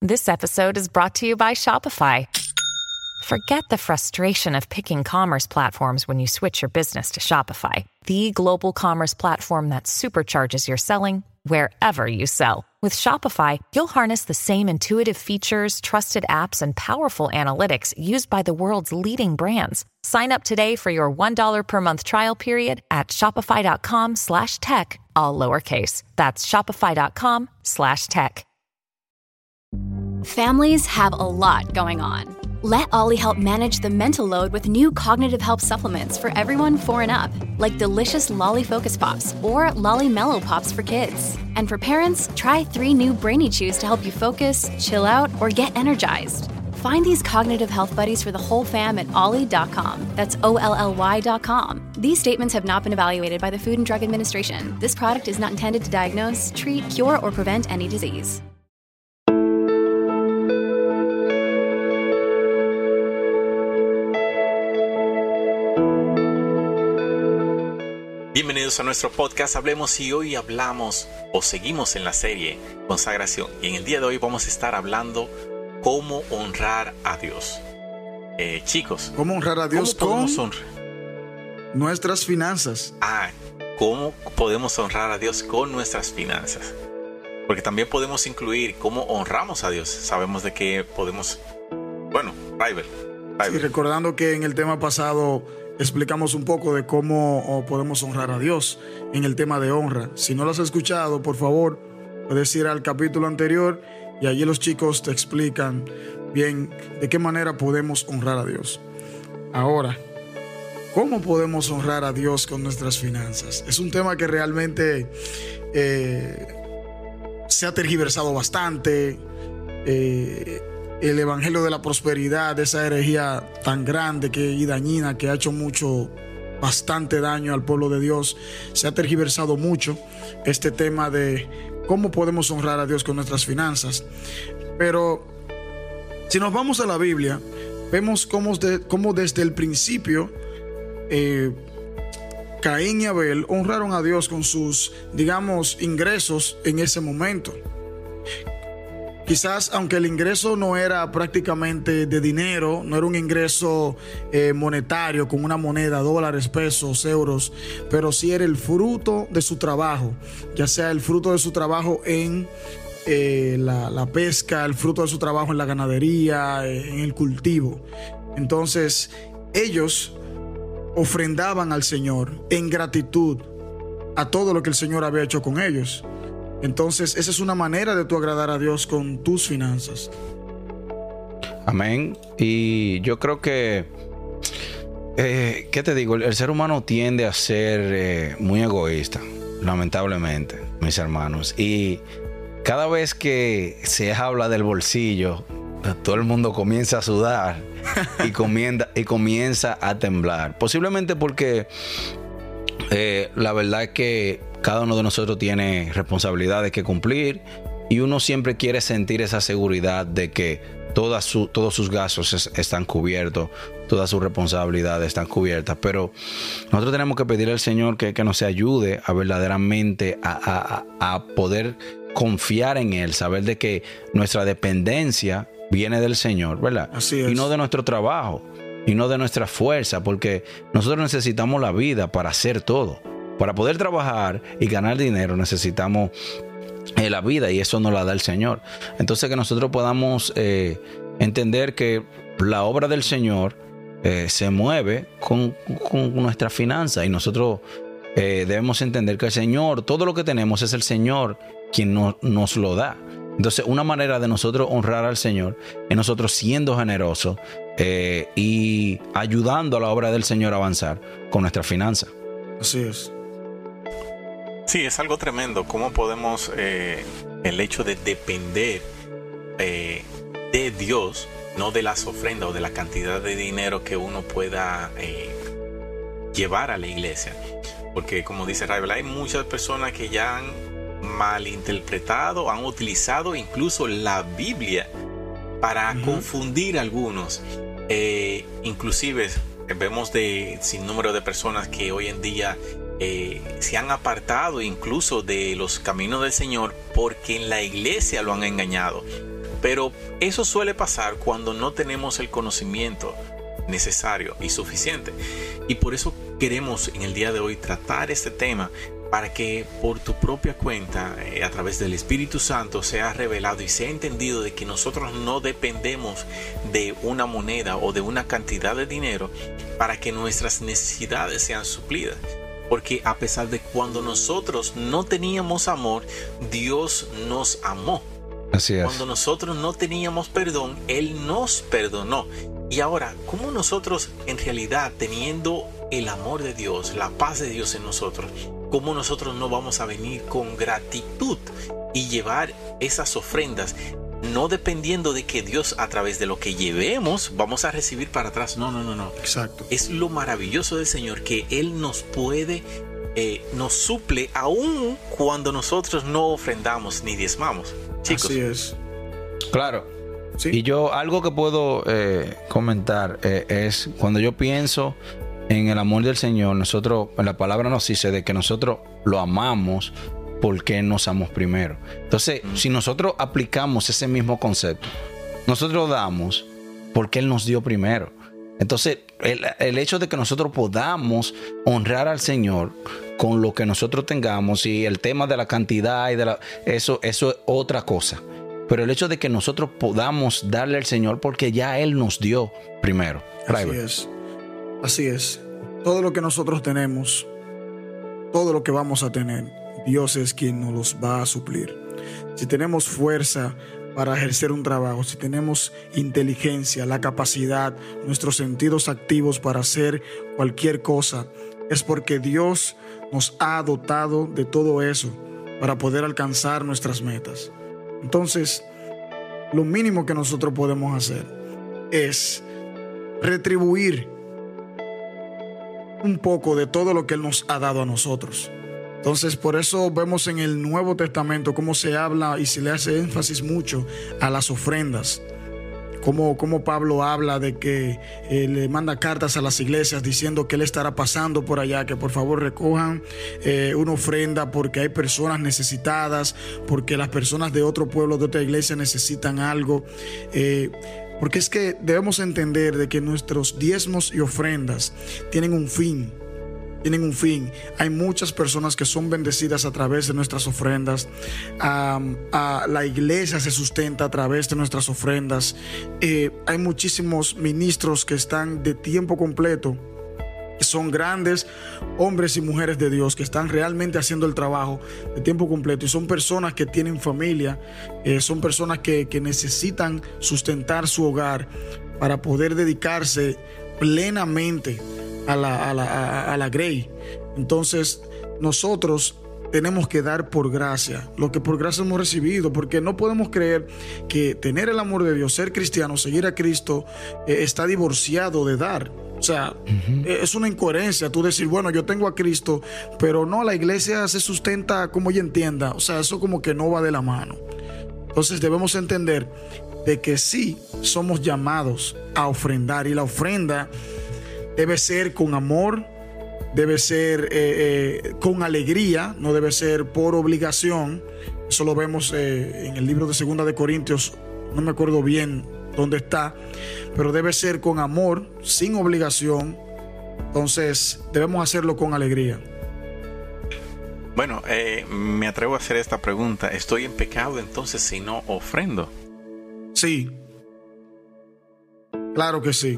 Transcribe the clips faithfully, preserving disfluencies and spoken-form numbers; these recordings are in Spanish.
This episode is brought to you by Shopify. Forget the frustration of picking commerce platforms when you switch your business to Shopify, the global commerce platform that supercharges your selling wherever you sell. With Shopify, you'll harness the same intuitive features, trusted apps, and powerful analytics used by the world's leading brands. Sign up today for your one dollar per month trial period at shopify.com slash tech, all lowercase. That's shopify.com slash tech. Families have a lot going on. Let Ollie help manage the mental load with new cognitive help supplements for everyone four and up, like delicious Lolly Focus Pops or Lolly Mellow Pops for kids. And for parents, try three new Brainy Chews to help you focus, chill out, or get energized. Find these cognitive health buddies for the whole fam at ollie dot com. That's O L L Y dot com. These statements have not been evaluated by the Food and Drug Administration. This product is not intended to diagnose, treat, cure, or prevent any disease. Bienvenidos a nuestro podcast Hablemos, y hoy hablamos o seguimos en la serie Consagración, y en el día de hoy vamos a estar hablando cómo honrar a Dios. Eh, chicos, ¿cómo honrar a Dios ¿cómo con honrar? nuestras finanzas? Ah, ¿cómo podemos honrar a Dios con nuestras finanzas? Porque también podemos incluir cómo honramos a Dios. Sabemos de que podemos... Bueno, Rival. Sí, recordando que en el tema pasado explicamos un poco de cómo podemos honrar a Dios en el tema de honra. Si no lo has escuchado, por favor, puedes ir al capítulo anterior y allí los chicos te explican bien de qué manera podemos honrar a Dios. Ahora, ¿cómo podemos honrar a Dios con nuestras finanzas? Es un tema que realmente eh, se ha tergiversado bastante. Eh, El evangelio de la prosperidad, esa herejía tan grande que, y dañina que ha hecho mucho, bastante daño al pueblo de Dios, se ha tergiversado mucho este tema de cómo podemos honrar a Dios con nuestras finanzas. Pero si nos vamos a la Biblia, vemos cómo, de, cómo desde el principio eh, Caín y Abel honraron a Dios con sus, digamos, ingresos en ese momento. Quizás, aunque el ingreso no era prácticamente de dinero, no era un ingreso eh, monetario con una moneda, dólares, pesos, euros, pero sí era el fruto de su trabajo, ya sea el fruto de su trabajo en eh, la, la pesca, el fruto de su trabajo en la ganadería, en el cultivo. Entonces, ellos ofrendaban al Señor en gratitud a todo lo que el Señor había hecho con ellos. Entonces, esa es una manera de tú agradar a Dios con tus finanzas. Amén. Y yo creo que, eh, ¿qué te digo? El, el ser humano tiende a ser eh, muy egoísta, lamentablemente, mis hermanos. Y cada vez que se habla del bolsillo, todo el mundo comienza a sudar y, comienza, y comienza a temblar. Posiblemente porque eh, la verdad es que cada uno de nosotros tiene responsabilidades que cumplir y uno siempre quiere sentir esa seguridad de que todas su, todos sus gastos es, están cubiertos, todas sus responsabilidades están cubiertas. Pero nosotros tenemos que pedir al Señor que, que nos ayude a verdaderamente a, a, a poder confiar en Él, saber de que nuestra dependencia viene del Señor, ¿verdad? Así es. Y no de nuestro trabajo, y no de nuestra fuerza, porque nosotros necesitamos la vida para hacer todo. Para poder trabajar y ganar dinero necesitamos eh, la vida, y eso nos la da el Señor. Entonces, que nosotros podamos eh, entender que la obra del Señor eh, se mueve con, con nuestra finanza, y nosotros eh, debemos entender que el Señor, todo lo que tenemos es el Señor quien no, nos lo da. Entonces, una manera de nosotros honrar al Señor es nosotros siendo generosos eh, y ayudando a la obra del Señor a avanzar con nuestra finanza. Así es. Sí, es algo tremendo. ¿Cómo podemos, eh, el hecho de depender eh, de Dios, no de las ofrendas o de la cantidad de dinero que uno pueda eh, llevar a la iglesia? Porque, como dice Raibel, hay muchas personas que ya han malinterpretado, han utilizado incluso la Biblia para uh-huh. confundir a algunos. Eh, inclusive vemos de sin número de personas que hoy en día Eh, se han apartado incluso de los caminos del Señor porque en la iglesia lo han engañado. Pero eso suele pasar cuando no tenemos el conocimiento necesario y suficiente. Y por eso queremos en el día de hoy tratar este tema, para que por tu propia cuenta, eh, a través del Espíritu Santo, sea revelado y sea entendido de que nosotros no dependemos de una moneda o de una cantidad de dinero para que nuestras necesidades sean suplidas. Porque a pesar de cuando nosotros no teníamos amor, Dios nos amó. Así es. Cuando nosotros no teníamos perdón, Él nos perdonó. Y ahora, ¿cómo nosotros en realidad, teniendo el amor de Dios, la paz de Dios en nosotros, cómo nosotros no vamos a venir con gratitud y llevar esas ofrendas, no dependiendo de que Dios, a través de lo que llevemos, vamos a recibir para atrás? No, no, no, no. Exacto. Es lo maravilloso del Señor, que Él nos puede, eh, nos suple aún cuando nosotros no ofrendamos ni diezmamos. Chicos. Así es. Claro. ¿Sí? Y yo, algo que puedo eh, comentar eh, es cuando yo pienso en el amor del Señor, nosotros, la palabra nos dice de que nosotros lo amamos porque nos amamos primero. Entonces, mm. si nosotros aplicamos ese mismo concepto, nosotros damos porque Él nos dio primero. Entonces, el, el hecho de que nosotros podamos honrar al Señor con lo que nosotros tengamos, y el tema de la cantidad y de la, eso, eso es otra cosa. Pero el hecho de que nosotros podamos darle al Señor porque ya Él nos dio primero. Así es. Así es. Todo lo que nosotros tenemos, todo lo que vamos a tener, Dios es quien nos los va a suplir. Si tenemos fuerza para ejercer un trabajo, si tenemos inteligencia, la capacidad, nuestros sentidos activos para hacer cualquier cosa, es porque Dios nos ha dotado de todo eso para poder alcanzar nuestras metas. Entonces, lo mínimo que nosotros podemos hacer es retribuir un poco de todo lo que Él nos ha dado a nosotros. Entonces, por eso vemos en el Nuevo Testamento cómo se habla y se le hace énfasis mucho a las ofrendas. Cómo, cómo Pablo habla de que eh, le manda cartas a las iglesias diciendo que él estará pasando por allá, que por favor recojan eh, una ofrenda porque hay personas necesitadas, porque las personas de otro pueblo, de otra iglesia necesitan algo. Eh, porque es que debemos entender de que nuestros diezmos y ofrendas tienen un fin. Tienen un fin. Hay muchas personas que son bendecidas a través de nuestras ofrendas. Um, uh, la iglesia se sustenta a través de nuestras ofrendas. Eh, hay muchísimos ministros que están de tiempo completo, que son grandes hombres y mujeres de Dios, que están realmente haciendo el trabajo de tiempo completo. Y son personas que tienen familia, eh, son personas que, que necesitan sustentar su hogar para poder dedicarse plenamente a la, a la, a, a la Grey. Entonces nosotros tenemos que dar por gracia lo que por gracia hemos recibido, porque no podemos creer que tener el amor de Dios, ser cristiano, seguir a Cristo, eh, está divorciado de dar. O sea, uh-huh. es una incoherencia tú decir, bueno, yo tengo a Cristo, pero no, la iglesia se sustenta como ella entienda. O sea, eso como que no va de la mano. Entonces debemos entender de que sí somos llamados a ofrendar, y la ofrenda debe ser con amor, debe ser eh, eh, con alegría, no debe ser por obligación. Eso lo vemos eh, en el libro de Segunda de Corintios, no me acuerdo bien dónde está, pero debe ser con amor, sin obligación. Entonces debemos hacerlo con alegría. Bueno, eh, me atrevo a hacer esta pregunta. ¿Estoy en pecado entonces si no ofrendo? Sí, claro que sí.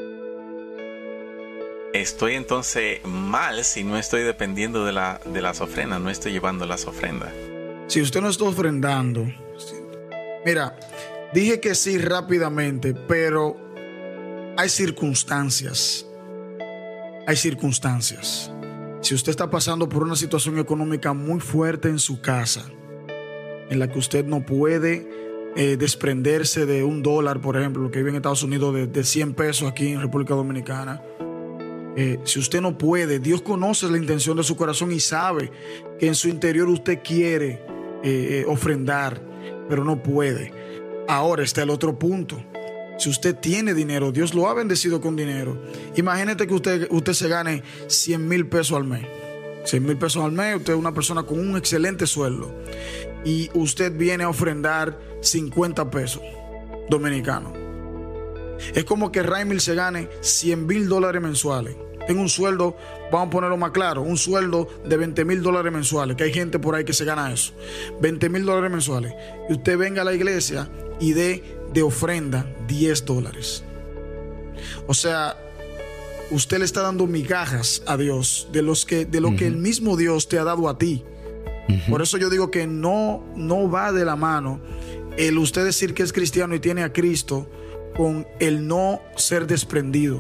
Estoy entonces mal si no estoy dependiendo de, la, de las ofrendas, no estoy llevando las ofrendas. Si usted no está ofrendando, mira, dije que sí rápidamente, pero hay circunstancias. Hay circunstancias. Si usted está pasando por una situación económica muy fuerte en su casa, en la que usted no puede eh, desprenderse de un dólar, por ejemplo, lo que vive en Estados Unidos, de, de cien pesos aquí en República Dominicana. Eh, si usted no puede, Dios conoce la intención de su corazón y sabe que en su interior usted quiere eh, ofrendar, pero no puede. Ahora está el otro punto. Si usted tiene dinero, Dios lo ha bendecido con dinero. Imagínate que usted, usted se gane cien mil pesos al mes. seis mil pesos al mes, usted es una persona con un excelente sueldo y usted viene a ofrendar cincuenta pesos dominicanos. Es como que Raimil se gane cien mil dólares mensuales. Tengo un sueldo, vamos a ponerlo más claro, un sueldo de veinte mil dólares mensuales, que hay gente por ahí que se gana eso. veinte mil dólares mensuales. Y usted venga a la iglesia y dé de ofrenda diez dólares. O sea, usted le está dando migajas a Dios de, los que, de lo uh-huh. que el mismo Dios te ha dado a ti. Uh-huh. Por eso yo digo que no, no va de la mano el usted decir que es cristiano y tiene a Cristo con el no ser desprendido.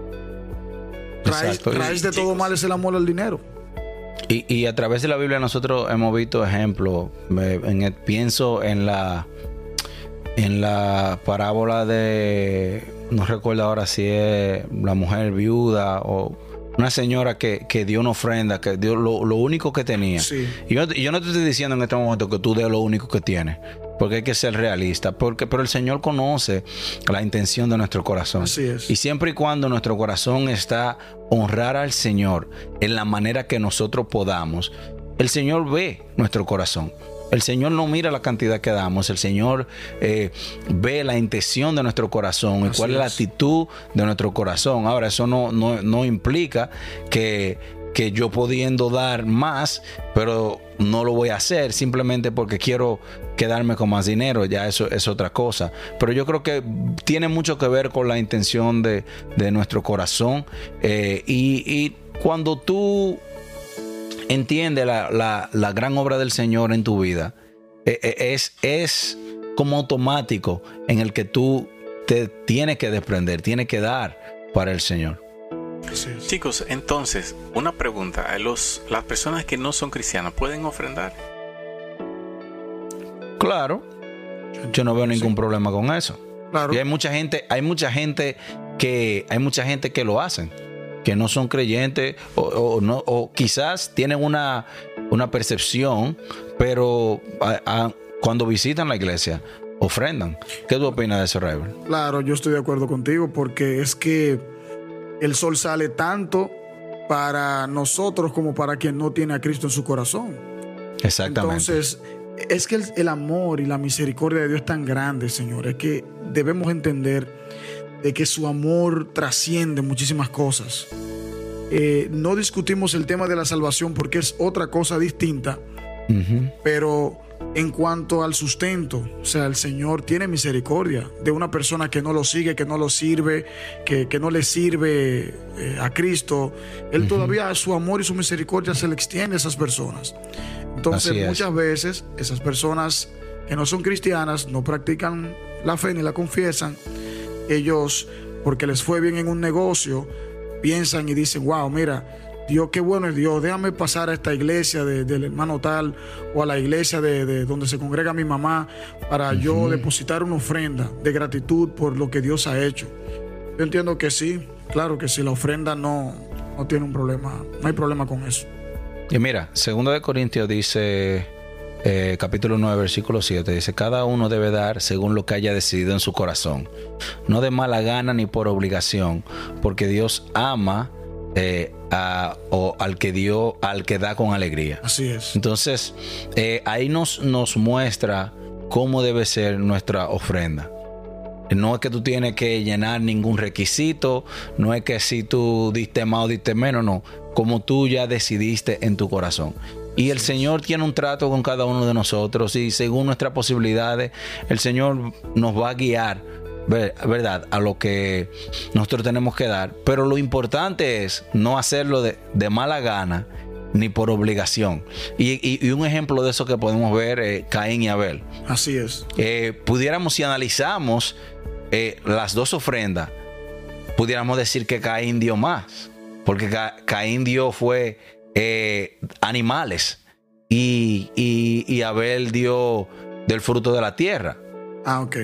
Raíz, raíz de todo mal es el amor al dinero. Y, y a través de la Biblia nosotros hemos visto ejemplos. En el, pienso en la en la parábola de, no recuerdo ahora si es la mujer viuda o una señora que, que dio una ofrenda, que dio lo, lo único que tenía. Sí. Y yo, yo no te estoy diciendo en este momento que tú des lo único que tienes, porque hay que ser realista, porque, pero el Señor conoce la intención de nuestro corazón. Así es. Y siempre y cuando nuestro corazón está honrar al Señor en la manera que nosotros podamos, el Señor ve nuestro corazón. El Señor no mira la cantidad que damos, el Señor eh, ve la intención de nuestro corazón y cuál es la actitud de nuestro corazón. Ahora, eso no, no, no implica que, que yo pudiendo dar más, pero no lo voy a hacer simplemente porque quiero quedarme con más dinero. Ya eso es otra cosa. Pero yo creo que tiene mucho que ver con la intención de, de nuestro corazón. Eh, y, y cuando tú entiende la, la, la gran obra del Señor en tu vida, es, es como automático en el que tú te tienes que desprender, tienes que dar para el Señor. Sí. Chicos, entonces, una pregunta. Los, ¿Las personas que no son cristianas pueden ofrendar? Claro. Yo no veo ningún sí. problema con eso. Claro. Y hay mucha gente, hay mucha gente que, hay mucha gente que lo hacen, que no son creyentes o, o, no, o quizás tienen una, una percepción, pero a, a, cuando visitan la iglesia ofrendan. ¿Qué tú opinas de eso, Raibel? Claro, yo estoy de acuerdo contigo, porque es que el sol sale tanto para nosotros como para quien no tiene a Cristo en su corazón. Exactamente. Entonces, es que el, el amor y la misericordia de Dios es tan grande, Señor, es que debemos entender de que su amor trasciende muchísimas cosas. Eh, no discutimos el tema de la salvación porque es otra cosa distinta, uh-huh. pero en cuanto al sustento, o sea, el Señor tiene misericordia de una persona que no lo sigue, que no lo sirve, que, que no le sirve eh, a Cristo. Él uh-huh. todavía, su amor y su misericordia se le extiende a esas personas. Entonces, muchas veces esas personas que no son cristianas, no practican la fe ni la confiesan, ellos, porque les fue bien en un negocio, piensan y dicen, wow, mira, Dios, qué bueno es Dios, déjame pasar a esta iglesia de, del hermano tal o a la iglesia de, de donde se congrega mi mamá para uh-huh. yo depositar una ofrenda de gratitud por lo que Dios ha hecho. Yo entiendo que sí, claro que sí, la ofrenda no, no tiene un problema, no hay problema con eso. Y mira, segundo de Corintios dice, eh, capítulo nueve, versículo siete, dice, cada uno debe dar según lo que haya decidido en su corazón, no de mala gana ni por obligación, porque Dios ama eh, a, o al que dio, al que da con alegría. Así es. Entonces, eh, ahí nos, nos muestra cómo debe ser nuestra ofrenda. No es que tú tienes que llenar ningún requisito, no es que si tú diste más o diste menos, no, como tú ya decidiste en tu corazón. Y el Señor tiene un trato con cada uno de nosotros y según nuestras posibilidades, el Señor nos va a guiar, ¿verdad?, a lo que nosotros tenemos que dar. Pero lo importante es no hacerlo de, de mala gana ni por obligación. Y, y, y un ejemplo de eso que podemos ver es eh, Caín y Abel. Así es. Eh, pudiéramos, si analizamos eh, las dos ofrendas, pudiéramos decir que Caín dio más, porque Ca- Caín dio fue eh, animales y, y, y Abel dio del fruto de la tierra. Ah, ok.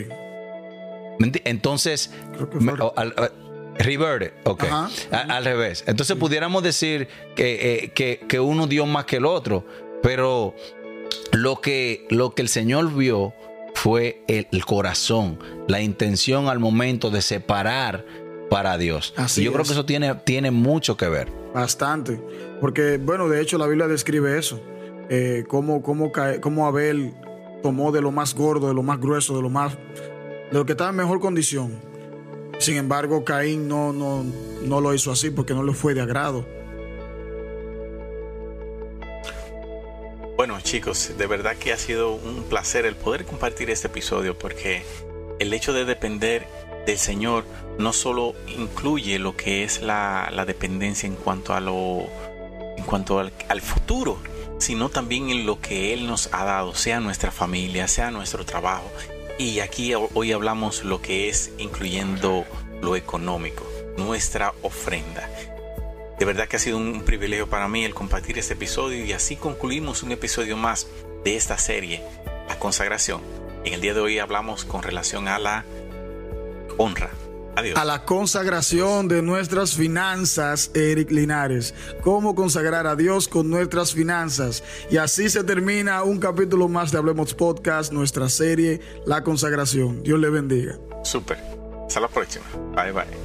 Entonces, me, al, al, Reverde, ok, a, al revés. Entonces sí. pudiéramos decir que, eh, que, que uno dio más que el otro, pero lo que, lo que el Señor vio fue el, el corazón, la intención al momento de separar para Dios. Así y yo es. creo que eso tiene, tiene mucho que ver. Bastante. Porque, bueno, de hecho la Biblia describe eso. Eh, cómo, cómo, cae- cómo Abel tomó de lo más gordo, de lo más grueso, de lo más, de lo que estaba en mejor condición. Sin embargo, Caín no, no, no lo hizo así porque no le fue de agrado. Bueno, chicos, de verdad que ha sido un placer el poder compartir este episodio, porque el hecho de depender del Señor no solo incluye lo que es la, la dependencia en cuanto a lo en cuanto al, al futuro, sino también en lo que Él nos ha dado, sea nuestra familia, sea nuestro trabajo. Y aquí hoy hablamos lo que es incluyendo lo económico, nuestra ofrenda. De verdad que ha sido un privilegio para mí el compartir este episodio, y así concluimos un episodio más de esta serie, la consagración. En el día de hoy hablamos con relación a la honra. Adiós. A la consagración de nuestras finanzas, Eric Linares. Cómo consagrar a Dios con nuestras finanzas. Y así se termina un capítulo más de Hablemos Podcast, nuestra serie La Consagración. Dios le bendiga. Súper. Hasta la próxima. Bye bye.